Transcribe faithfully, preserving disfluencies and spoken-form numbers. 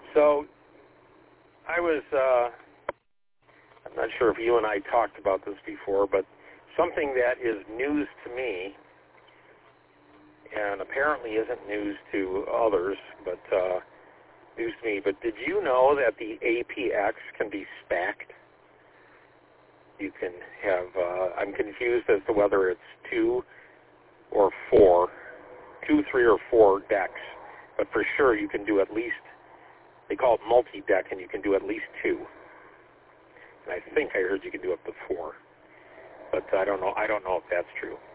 So I was, uh, I'm not sure if you and I talked about this before, but something that is news to me and apparently isn't news to others, but uh, news to me. But did you know that the A P X can be SPAC'd? You can have, uh, I'm confused as to whether it's two or four, two, three, or four decks, but for sure you can do at least, they call it multi-deck, and you can do at least two. And I think I heard you can do up to four, but I don't know. I don't know if that's true.